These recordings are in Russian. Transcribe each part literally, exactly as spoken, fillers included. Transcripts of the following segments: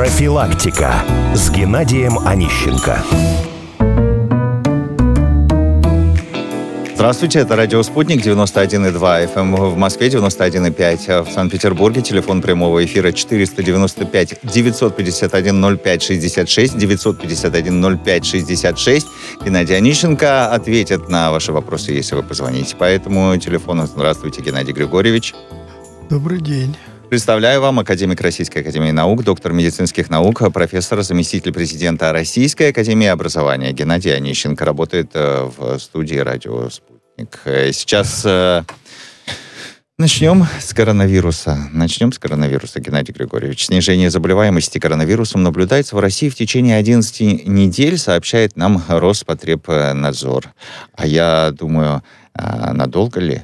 Профилактика с Геннадием Онищенко. Здравствуйте, это радио «Спутник», девяносто один и два эф эм в Москве, девяносто один и пять в Санкт-Петербурге. Телефон прямого эфира четыреста девяносто пять девятьсот пятьдесят один ноль пять шестьдесят шесть, девятьсот пятьдесят один ноль пять шестьдесят шесть. Геннадий Онищенко ответит на ваши вопросы, если вы позвоните по этому телефону. Здравствуйте, Геннадий Григорьевич. Добрый день. Представляю вам академик Российской академии наук, доктор медицинских наук, профессор, заместитель президента Российской академии образования. Геннадий Онищенко работает в студии радио «Спутник». Сейчас э, начнем с коронавируса. Начнем с коронавируса, Геннадий Григорьевич. Снижение заболеваемости коронавирусом наблюдается в России в течение одиннадцати недель, сообщает нам Роспотребнадзор. А я думаю, а надолго ли?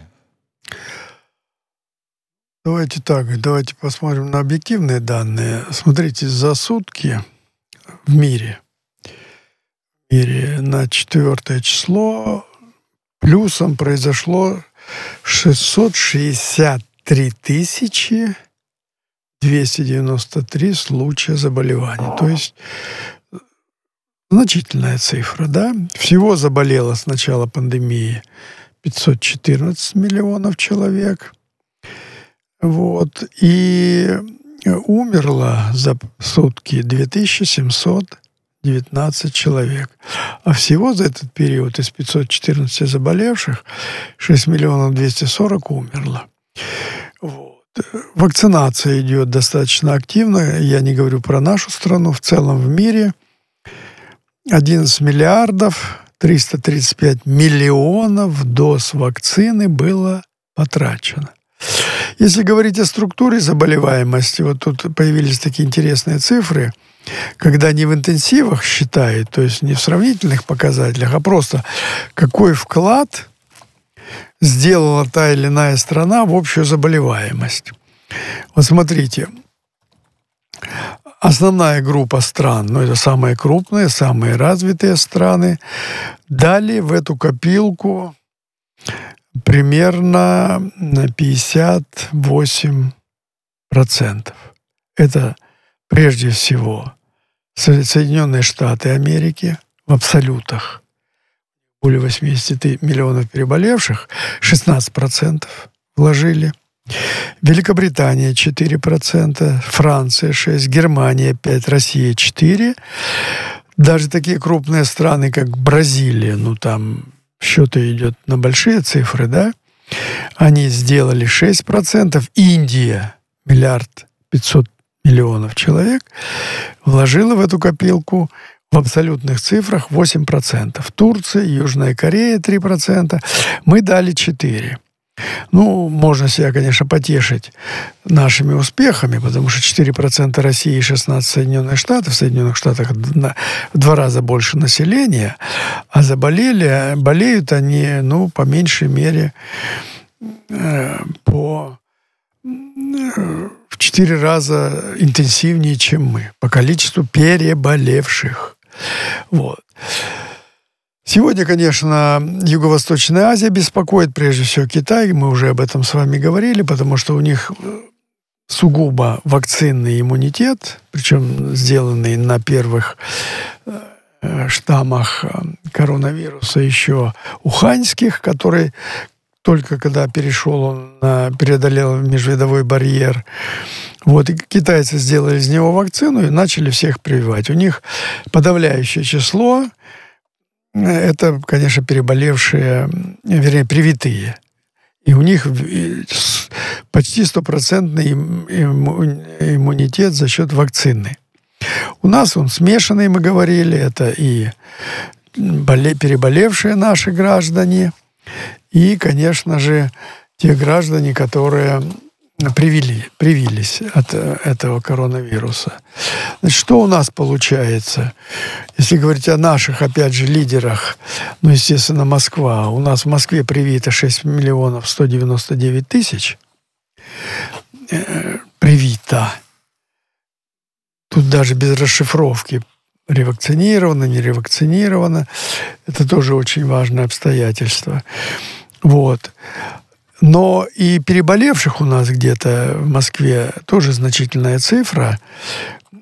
Давайте так, давайте посмотрим на объективные данные. Смотрите, за сутки в мире, в мире на четвертое число плюсом произошло шестьсот шестьдесят три тысячи двести девяносто три случая заболеваний. То есть значительная цифра, да? Всего заболело с начала пандемии пятьсот четырнадцать миллионов человек. Вот. И умерло за сутки две тысячи семьсот девятнадцать человек. А всего за этот период из пятисот четырнадцати заболевших шесть миллионов двести сорок умерло. Вот. Вакцинация идет достаточно активно. Я не говорю про нашу страну. В целом в мире одиннадцать миллиардов триста тридцать пять миллионов доз вакцины было потрачено. Если говорить о структуре заболеваемости, вот тут появились такие интересные цифры, когда не в интенсивах считают, то есть не в сравнительных показателях, а просто какой вклад сделала та или иная страна в общую заболеваемость. Вот смотрите, основная группа стран, ну это самые крупные, самые развитые страны, дали в эту копилку примерно на пятьдесят восемь процентов. Это прежде всего Соединенные Штаты Америки в абсолютах. Более восемьдесят миллионов переболевших, шестнадцать процентов вложили. Великобритания четыре процента, Франция шесть процентов, Германия пять процентов, Россия четыре процента. Даже такие крупные страны, как Бразилия, ну там счет идет на большие цифры, да, они сделали шесть процентов. Индия, миллиард пятьсот миллионов человек, вложила в эту копилку в абсолютных цифрах восемь процентов. Турция, Южная Корея три процента. Мы дали четыре процента. Ну, можно себя, конечно, потешить нашими успехами, потому что четыре процента России и шестнадцать процентов Соединенных Штатов. В Соединенных Штатах в два раза больше населения, а заболели, болеют они, ну, по меньшей мере, по в четыре раза интенсивнее, чем мы, по количеству переболевших. Вот. Сегодня, конечно, Юго-Восточная Азия беспокоит, прежде всего Китай. Мы уже об этом с вами говорили, потому что у них сугубо вакцинный иммунитет, причем сделанный на первых штаммах коронавируса еще уханьских, который только когда перешел, он преодолел межвидовой барьер. Вот, и китайцы сделали из него вакцину и начали всех прививать. У них подавляющее число — это, конечно, переболевшие, вернее, привитые. И у них почти стопроцентный иммунитет за счет вакцины. У нас он смешанный, мы говорили, это и переболевшие наши граждане, и, конечно же, те граждане, которые привили, привились от этого коронавируса. Значит, что у нас получается? Если говорить о наших, опять же, лидерах, ну, естественно, Москва. У нас в Москве привито шесть миллионов сто девяносто девять тысяч. Привито. Тут даже без расшифровки. Ревакцинировано, не ревакцинировано. Это тоже очень важное обстоятельство. Вот. Но и переболевших у нас где-то в Москве тоже значительная цифра.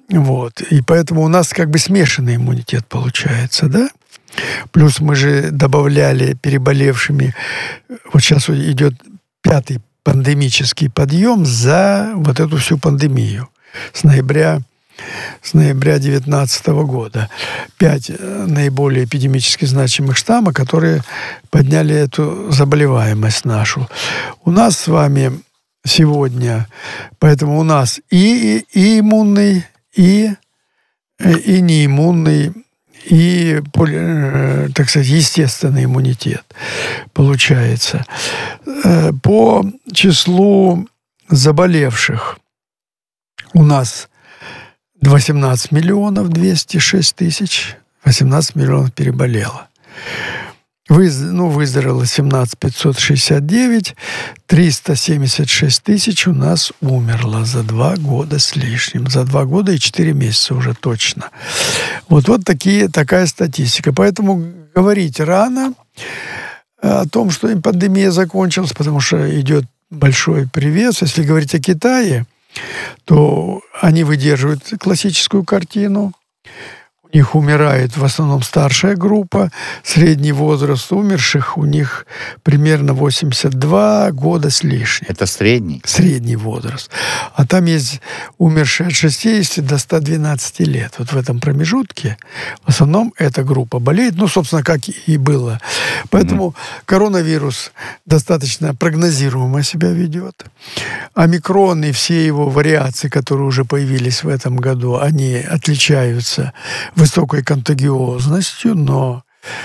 Вот. И поэтому у нас как бы смешанный иммунитет получается, да? Плюс мы же добавляли переболевшими, вот сейчас идет пятый пандемический подъем за вот эту всю пандемию с ноября с ноября две тысячи девятнадцатого года. Пять наиболее эпидемически значимых штаммов, которые подняли эту заболеваемость нашу. У нас с вами сегодня, поэтому у нас и, и иммунный, и, и неиммунный, и, так сказать, естественный иммунитет получается. По числу заболевших у нас восемнадцать миллионов двести шесть тысяч, восемнадцать миллионов переболело. Вы, ну, выздоровело семнадцать тысяч пятьсот шестьдесят девять, триста семьдесят шесть тысяч у нас умерло за два года с лишним. За два года и четыре месяца уже точно. Вот, вот такие, такая статистика. Поэтому говорить рано о том, что пандемия закончилась, потому что идет большой привес. Если говорить о Китае, то они выдерживают классическую картину. У них умирает в основном старшая группа. Средний возраст умерших у них примерно восемьдесят два года с лишним. Это средний? Средний возраст. А там есть умершие от шестидесяти до ста двенадцати лет. Вот в этом промежутке в основном эта группа болеет. Ну, собственно, как и было. Поэтому mm-hmm. коронавирус достаточно прогнозируемо себя ведет. Омикрон и все его вариации, которые уже появились в этом году, они отличаются высокой контагиозностью, но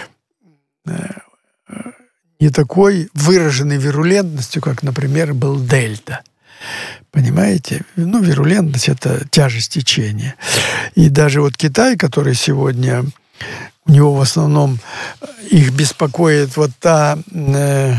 не такой выраженной вирулентностью, как, например, был дельта. Понимаете? Ну, вирулентность – это тяжесть течения. И даже вот Китай, который сегодня, у него в основном их беспокоит вот та э,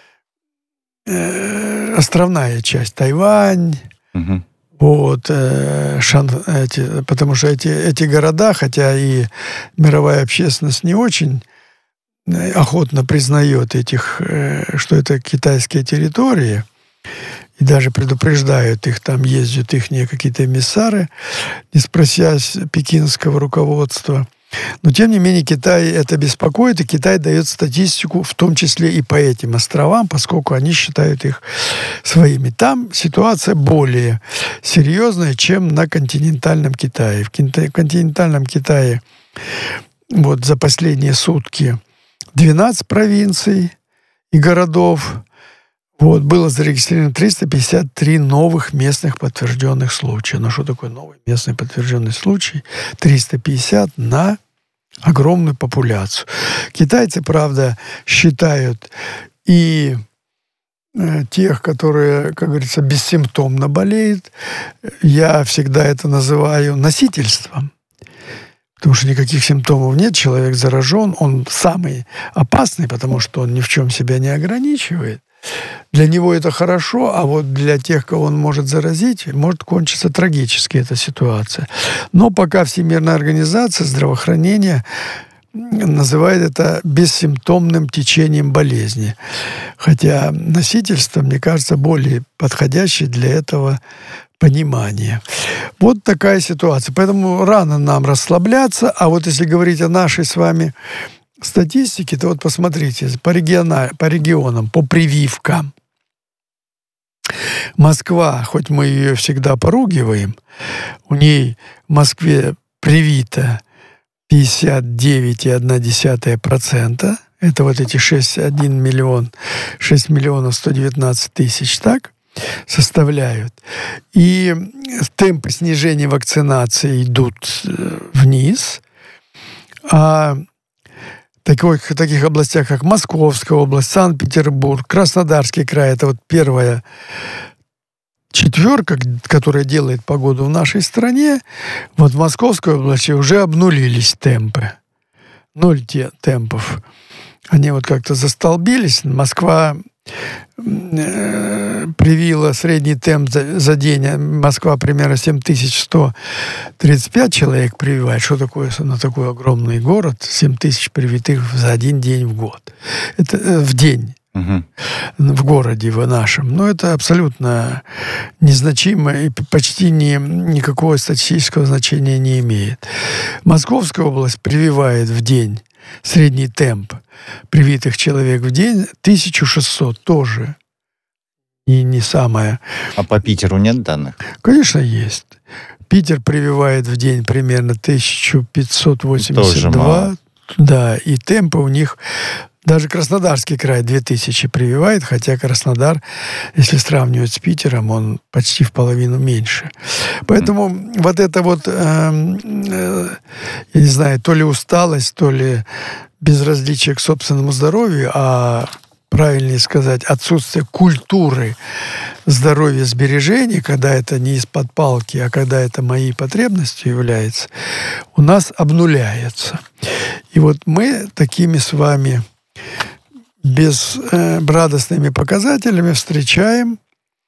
э, островная часть, Тайвань, угу. Вот, э, шан, эти, потому что эти, эти города, хотя и мировая общественность не очень охотно признает этих, э, что это китайские территории, и даже предупреждают их, там ездят их какие-то эмиссары, не спросясь пекинского руководства. Но, тем не менее, Китай это беспокоит, и Китай дает статистику, в том числе и по этим островам, поскольку они считают их своими. Там ситуация более серьезная, чем на континентальном Китае. В континентальном Китае вот за последние сутки двенадцать провинций и городов. Вот, было зарегистрировано триста пятьдесят три новых местных подтвержденных случая. Ну, что такое новый местный подтвержденный случай? триста пятьдесят на огромную популяцию. Китайцы, правда, считают и э, тех, которые, как говорится, бессимптомно болеют. Я всегда это называю носительством. Потому что никаких симптомов нет, человек заражен, он самый опасный, потому что он ни в чем себя не ограничивает. Для него это хорошо, а вот для тех, кого он может заразить, может кончиться трагически эта ситуация. Но пока Всемирная организация здравоохранения называет это бессимптомным течением болезни. Хотя носительство, мне кажется, более подходящее для этого понимание. Вот такая ситуация. Поэтому рано нам расслабляться. А вот если говорить о нашей с вами статистике, то вот посмотрите, по, региона, по регионам, по прививкам. Москва, хоть мы ее всегда поругиваем, у ней в Москве привито пятьдесят девять целых одна десятая процента. Это вот эти шесть, один миллион, шесть миллионов сто девятнадцать тысяч, так? Составляют. И темпы снижения вакцинации идут вниз. А в таких областях, как Московская область, Санкт-Петербург, Краснодарский край, это вот первая четверка, которая делает погоду в нашей стране. Вот в Московской области уже обнулились темпы. Ноль те, темпов. Они вот как-то застолбились. Москва э, привила средний темп за, за день. Москва примерно семь тысяч сто тридцать пять человек прививает. Что такое на такой огромный город? семь тысяч привитых за один день в год. Это э, в день. угу. в городе в нашем. Но это абсолютно незначимо и почти ни, никакого статистического значения не имеет. Московская область прививает в день средний темп привитых человек в день тысяча шестьсот тоже. И не самое. А по Питеру нет данных? Конечно, есть. Питер прививает в день примерно тысяча пятьсот восемьдесят два. Да, и темпы у них... Даже Краснодарский край две тысячи прививает, хотя Краснодар, если сравнивать с Питером, он почти в половину меньше. Поэтому mm. вот это вот, э, э, я не знаю, то ли усталость, то ли безразличие к собственному здоровью, а правильнее сказать, отсутствие культуры здоровья сбережения, когда это не из-под палки, а когда это моей потребностью является, у нас обнуляется. И вот мы такими с вами безрадостными показателями встречаем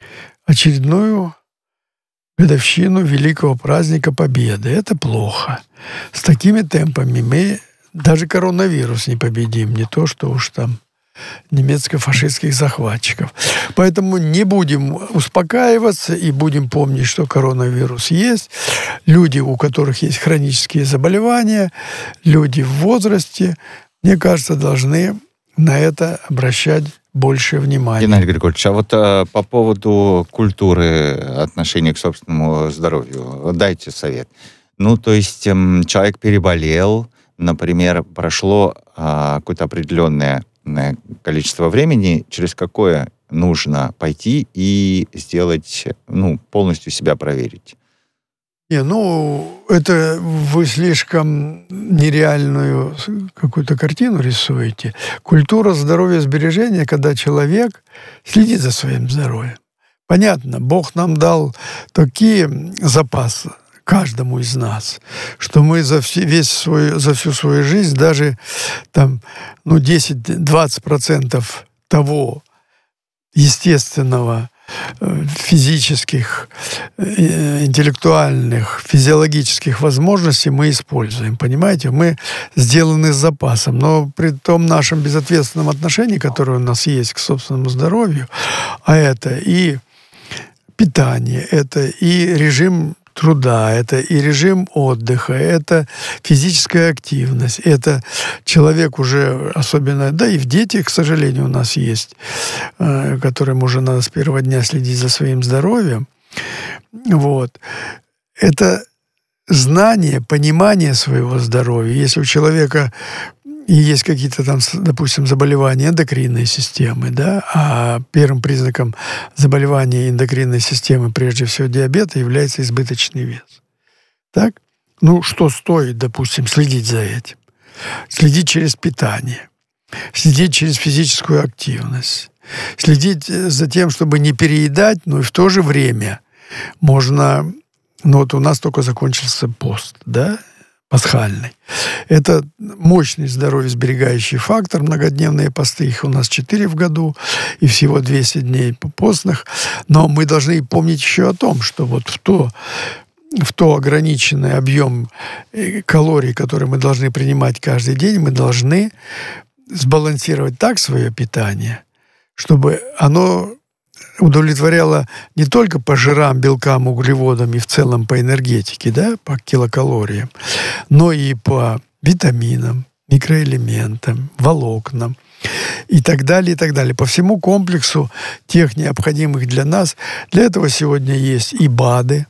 очередную годовщину великого праздника Победы. Это плохо. С такими темпами мы даже коронавирус не победим, не то что уж там немецко-фашистских захватчиков. Поэтому не будем успокаиваться и будем помнить, что коронавирус есть. Люди, у которых есть хронические заболевания, люди в возрасте, мне кажется, должны на это обращать больше внимания. Геннадий Григорьевич, а вот а, по поводу культуры отношения к собственному здоровью, дайте совет. Ну, то есть эм, человек переболел, например, прошло а, какое-то определенное количество времени, через какое нужно пойти и сделать, ну, полностью себя проверить? Не, ну, это вы слишком нереальную какую-то картину рисуете. Культура здоровья сбережения, когда человек следит за своим здоровьем. Понятно, Бог нам дал такие запасы каждому из нас, что мы за, все, весь свой, за всю свою жизнь даже там, ну, десять-двадцать процентов того естественного, физических, интеллектуальных, физиологических возможностей мы используем. Понимаете? Мы сделаны с запасом. Но при том нашем безответственном отношении, которое у нас есть к собственному здоровью, а это и питание, это и режим труда, это и режим отдыха, это физическая активность, это человек уже, особенно, да и в детях, к сожалению, у нас есть, которым уже надо с первого дня следить за своим здоровьем. Вот. Это знание, понимание своего здоровья. Если у человека и есть какие-то там, допустим, заболевания эндокринной системы, да, а первым признаком заболевания эндокринной системы, прежде всего диабета, является избыточный вес. Так? Ну, что стоит, допустим, следить за этим? Следить через питание, следить через физическую активность, следить за тем, чтобы не переедать, но и в то же время можно... Ну, вот у нас только закончился пост, да, пасхальный. Это мощный здоровьесберегающий фактор. Многодневные посты, их у нас четыре в году, и всего двести дней постных. Но мы должны помнить еще о том, что вот в то, в то ограниченный объем калорий, которые мы должны принимать каждый день, мы должны сбалансировать так свое питание, чтобы оно удовлетворяло не только по жирам, белкам, углеводам и в целом по энергетике, да, по килокалориям, но и по витаминам, микроэлементам, волокнам и так далее, и так далее. По всему комплексу тех необходимых для нас. Для этого сегодня есть и БАДы.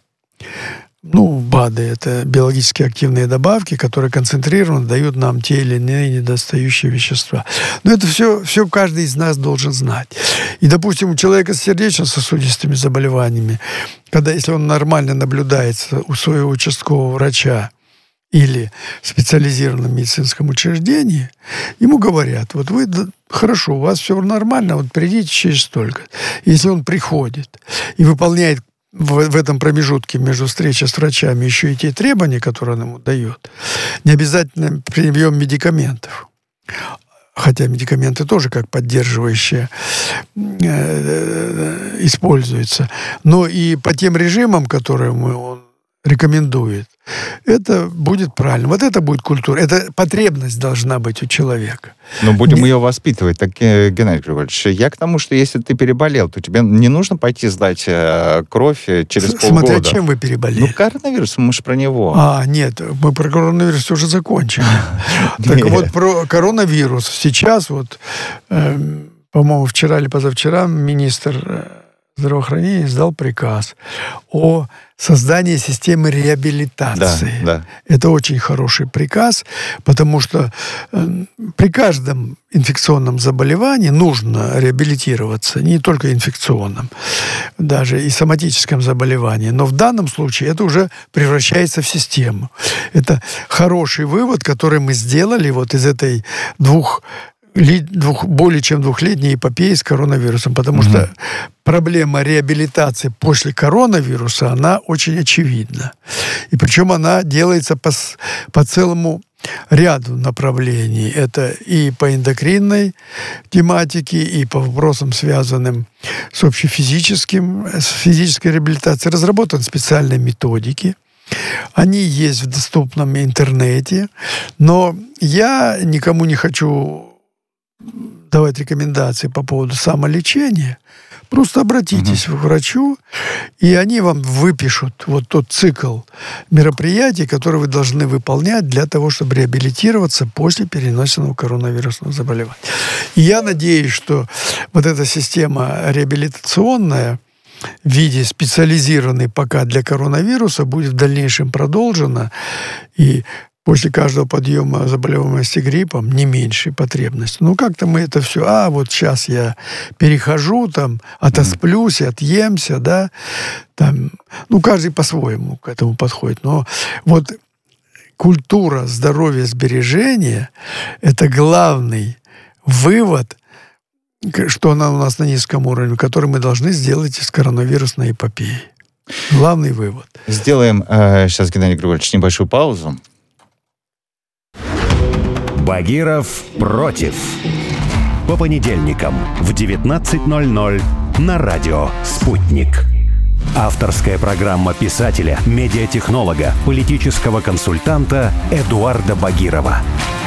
Ну, БАДы – это биологически активные добавки, которые концентрированно дают нам те или иные недостающие вещества. Но это все, все каждый из нас должен знать. И, допустим, у человека с сердечно-сосудистыми заболеваниями, когда, если он нормально наблюдается у своего участкового врача или в специализированном медицинском учреждении, ему говорят, вот вы, хорошо, у вас все нормально, вот придите через столько. Если он приходит и выполняет В, в этом промежутке между встречей с врачами еще и те требования, которые он ему дает. Не обязательно прием медикаментов. Хотя медикаменты тоже как поддерживающие э, используются. Но и по тем режимам, которые он рекомендует, это будет правильно. Вот это будет культура. Это потребность должна быть у человека. Но будем Не... ее воспитывать. Так, Геннадий Григорьевич, я к тому, что если ты переболел, то тебе не нужно пойти сдать кровь через С- полгода. Смотря чем вы переболели. Ну, коронавирус, мы же про него. А, нет, мы про коронавирус уже закончили. Так вот, про коронавирус. Сейчас вот, по-моему, вчера или позавчера министр здравоохранения издал приказ о создании системы реабилитации. Да, да. Это очень хороший приказ, потому что э, при каждом инфекционном заболевании нужно реабилитироваться, не только инфекционном, даже и соматическом заболевании. Но в данном случае это уже превращается в систему. Это хороший вывод, который мы сделали вот из этой двух Двух, более чем двухлетней эпопеи с коронавирусом, потому mm-hmm. что проблема реабилитации после коронавируса, она очень очевидна. И причем она делается по, по целому ряду направлений. Это и по эндокринной тематике, и по вопросам, связанным с общефизическим, с физической реабилитацией. Разработаны специальные методики. Они есть в доступном интернете. Но я никому не хочу давать рекомендации по поводу самолечения. Просто обратитесь uh-huh. к врачу, и они вам выпишут вот тот цикл мероприятий, которые вы должны выполнять для того, чтобы реабилитироваться после перенесенного коронавирусного заболевания. И я надеюсь, что вот эта система реабилитационная в виде специализированной пока для коронавируса будет в дальнейшем продолжена, и после каждого подъема заболеваемости гриппом не меньшей потребности. Ну, как-то мы это все, а, вот сейчас я перехожу, там, отосплюсь, отъемся, да, там, ну, каждый по-своему к этому подходит. Но вот культура здоровья сбережения – это главный вывод, что она у нас на низком уровне, который мы должны сделать из коронавирусной эпопеи. Главный вывод. Сделаем э, сейчас, Геннадий Григорьевич, небольшую паузу. Багиров против. По понедельникам в девятнадцать ноль ноль на радио «Спутник». Авторская программа писателя, медиатехнолога, политического консультанта Эдуарда Багирова.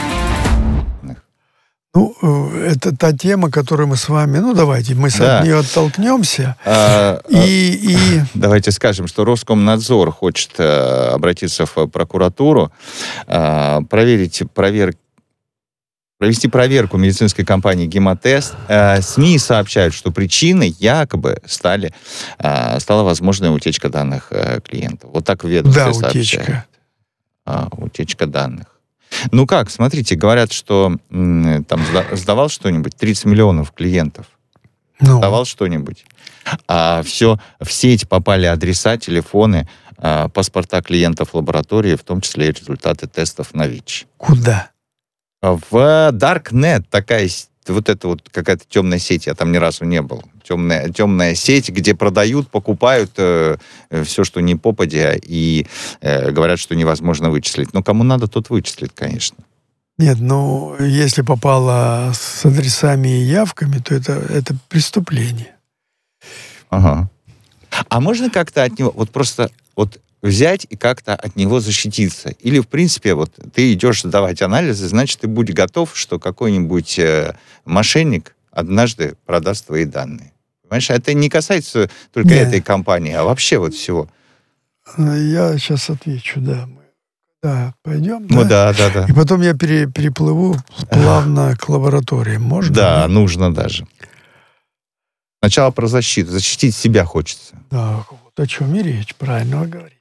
Ну, это та тема, которую мы с вами... Ну, давайте, мы да. от нее оттолкнемся. А, и, и... Давайте скажем, что Роскомнадзор хочет обратиться в прокуратуру, проверить проверку провести проверку медицинской компании «Гемотест». СМИ сообщают, что причиной якобы стали, стала возможная утечка данных клиентов. Вот так в ведомстве да, сообщают. утечка. А, утечка данных. Ну как, смотрите, говорят, что м, там сдавал что-нибудь, тридцать миллионов клиентов. Ну. Сдавал что-нибудь. А все, в сеть попали адреса, телефоны, а, паспорта клиентов лаборатории, в том числе и результаты тестов на ВИЧ. Куда? В Darknet такая, вот это вот какая-то темная сеть, я там ни разу не был. Темная, темная сеть, где продают, покупают э, все, что не попадя, и э, говорят, что невозможно вычислить. Но кому надо, тот вычислит, конечно. Нет, ну, если попало с адресами и явками, то это, это преступление. Ага. А можно как-то от него, вот просто вот взять и как-то от него защититься? Или, в принципе, вот ты идешь сдавать анализы, значит, ты будь готов, что какой-нибудь э, мошенник однажды продаст твои данные. Понимаешь, это не касается только Нет. этой компании, а вообще вот всего. Я сейчас отвечу, да. Мы, да, пойдем. Ну да, да, да. И потом я пере, переплыву плавно к лабораториям. Можно? Да, да, нужно даже. Сначала про защиту. Защитить себя хочется. Да, вот о чем и речь, правильно вы говорите.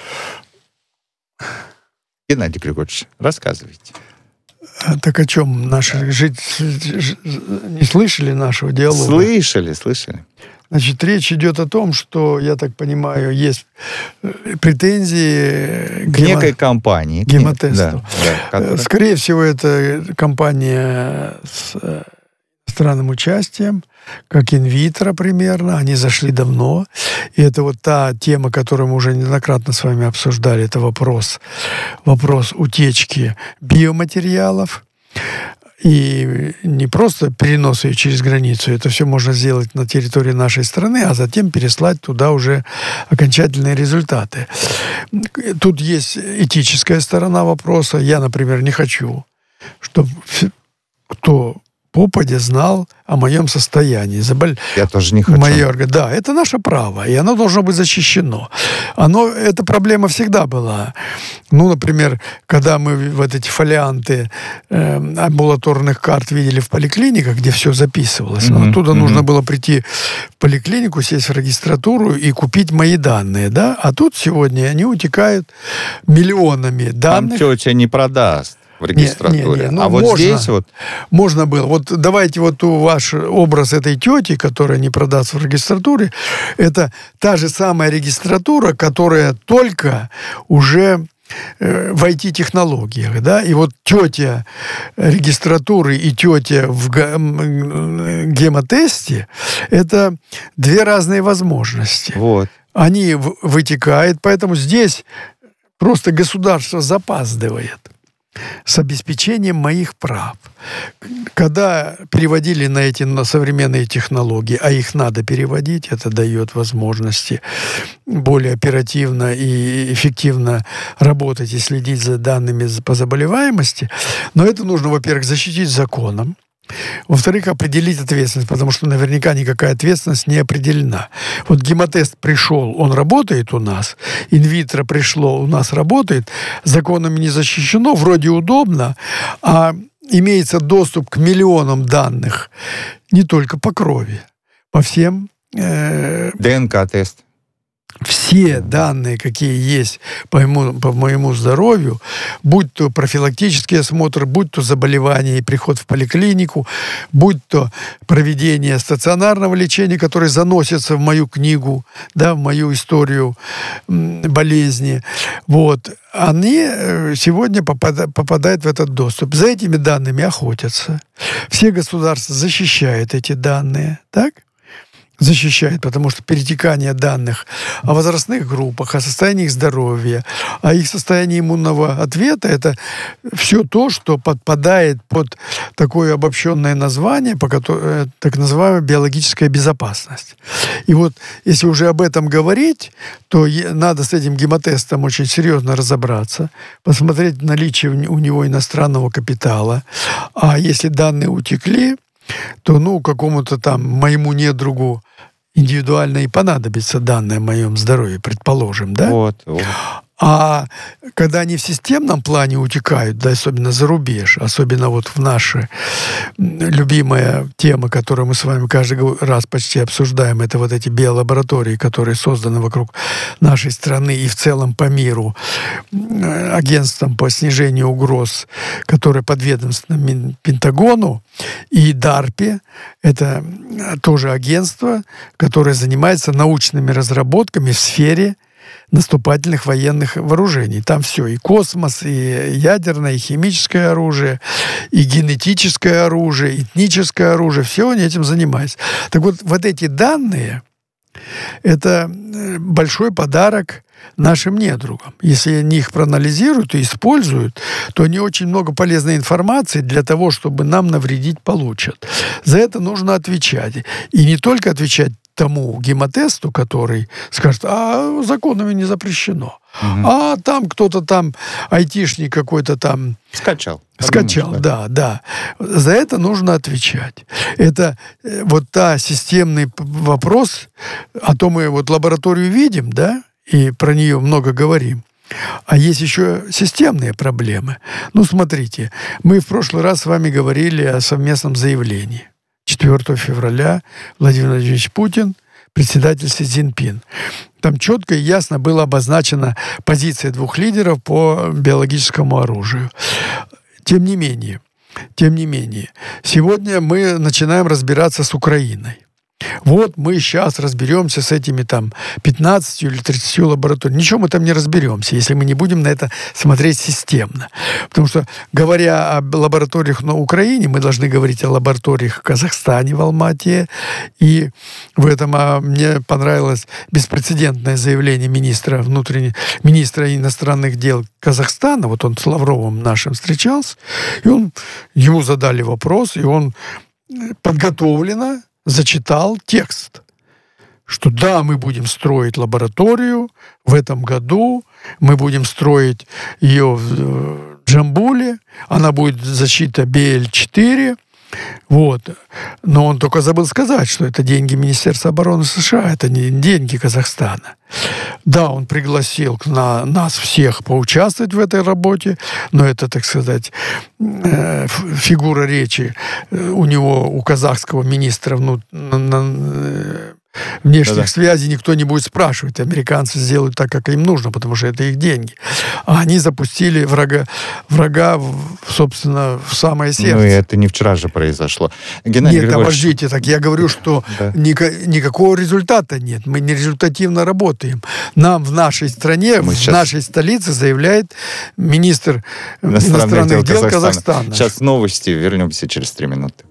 Геннадий Григорьевич, рассказывайте. А, так о чем наши жители не слышали нашего диалога? Слышали, слышали. Значит, речь идет о том, что, я так понимаю, есть претензии к гемо... некой компании. Гемотесту. Да, да, которая... Скорее всего, это компания с странным участием, как инвитро примерно. Они зашли давно. И это вот та тема, которую мы уже неоднократно с вами обсуждали. Это вопрос, вопрос утечки биоматериалов. И не просто перенос ее через границу, это все можно сделать на территории нашей страны, а затем переслать туда уже окончательные результаты. Тут есть этическая сторона вопроса. Я, например, не хочу, чтобы кто попадя знал о моем состоянии. Забол... Я тоже не хочу. Мое... Да, это наше право, и оно должно быть защищено. Оно... Эта проблема всегда была. Ну, например, когда мы вот эти фолианты э, амбулаторных карт видели в поликлиниках, где все записывалось, mm-hmm. оттуда mm-hmm. нужно было прийти в поликлинику, сесть в регистратуру и купить мои данные, да? А тут сегодня они утекают миллионами данных. Там тетя не продаст в регистратуре. Не, не, не. Ну, а вот можно, здесь вот... Можно было. Вот давайте вот ваш образ этой тети, которая не продаст в регистратуре, это та же самая регистратура, которая только уже э, в ай ти-технологиях. Да? И вот тетя регистратуры и тетя в гемотесте – это две разные возможности. Вот. Они в- вытекают, поэтому здесь просто государство запаздывает с обеспечением моих прав. Когда переводили на эти на современные технологии, а их надо переводить, это дает возможности более оперативно и эффективно работать и следить за данными по заболеваемости. Но это нужно, во-первых, защитить законом. Во-вторых, определить ответственность, потому что наверняка никакая ответственность не определена. Вот гемотест пришел, он работает у нас, инвитро пришло, у нас работает, законами не защищено, вроде удобно, а имеется доступ к миллионам данных не только по крови, по всем... Э, ДНК-тест. Все данные, какие есть по моему, по моему здоровью, будь то профилактический осмотр, будь то заболевание и приход в поликлинику, будь то проведение стационарного лечения, которое заносится в мою книгу, да, в мою историю болезни, вот, они сегодня попадают, попадают в этот доступ. За этими данными охотятся. Все государства защищают эти данные, так? Защищает, потому что перетекание данных о возрастных группах, о состоянии их здоровья, о их состоянии иммунного ответа, это все то, что подпадает под такое обобщенное название, по которому, так называемая биологическая безопасность. И вот если уже об этом говорить, то надо с этим гемотестом очень серьезно разобраться, посмотреть наличие у него иностранного капитала. А если данные утекли, то, ну, какому-то там моему недругу индивидуально и понадобится данные о моем здоровье, предположим, да? Вот, вот. А когда они в системном плане утекают, да, особенно за рубеж, особенно вот в наши любимая тема, которую мы с вами каждый раз почти обсуждаем, это вот эти биолаборатории, которые созданы вокруг нашей страны и в целом по миру агентством по снижению угроз, которые подведомственны Пентагону, и дарпи, это тоже агентство, которое занимается научными разработками в сфере наступательных военных вооружений. Там все, и космос, и ядерное, и химическое оружие, и генетическое оружие, и этническое оружие, все они этим занимаются. Так вот, вот эти данные, это большой подарок нашим недругам. Если они их проанализируют и используют, то они очень много полезной информации для того, чтобы нам навредить, получат. За это нужно отвечать. И не только отвечать тому гемотесту, который скажет, а законами не запрещено. Угу. А там кто-то там, айтишник какой-то там... Скачал. Скачал, да, да. За это нужно отвечать. Это вот та системный вопрос, а то мы вот лабораторию видим, да, и про нее много говорим. А есть еще системные проблемы. Ну, смотрите, мы в прошлый раз с вами говорили о совместном заявлении. четвёртого февраля Владимир Владимирович Путин, председатель Си Цзиньпин. Там четко и ясно была обозначена позиция двух лидеров по биологическому оружию. Тем не менее, тем не менее, сегодня мы начинаем разбираться с Украиной. Вот мы сейчас разберемся с этими там пятнадцатью или тридцатью лабораториями. Ничего мы там не разберемся, если мы не будем на это смотреть системно. Потому что, говоря о лабораториях на Украине, мы должны говорить о лабораториях в Казахстане, в Алмате. И в этом а, мне понравилось беспрецедентное заявление министра внутренних, министра иностранных дел Казахстана. Вот он с Лавровым нашим встречался, и он, ему задали вопрос, и он подготовленно зачитал текст, что да, мы будем строить лабораторию в этом году, мы будем строить ее в Джамбуле, она будет защита би эл четыре, вот. Но он только забыл сказать, что это деньги Министерства обороны США, это не деньги Казахстана. Да, он пригласил на нас всех поучаствовать в этой работе, но это, так сказать, фигура речи у него, у казахского министра внут... внешних Да-да. связей никто не будет спрашивать. Американцы сделают так, как им нужно, потому что это их деньги. А они запустили врага, врага собственно, в самое сердце. Ну, и это не вчера же произошло. Геннадий нет, Григорьевич... подождите, так я говорю, что да. ни- никакого результата нет. Мы не результативно работаем. Нам в нашей стране, Мы в сейчас... нашей столице заявляет министр иностранных, иностранных дел, дел Казахстана. Казахстана. Сейчас новости. Вернемся через три минуты.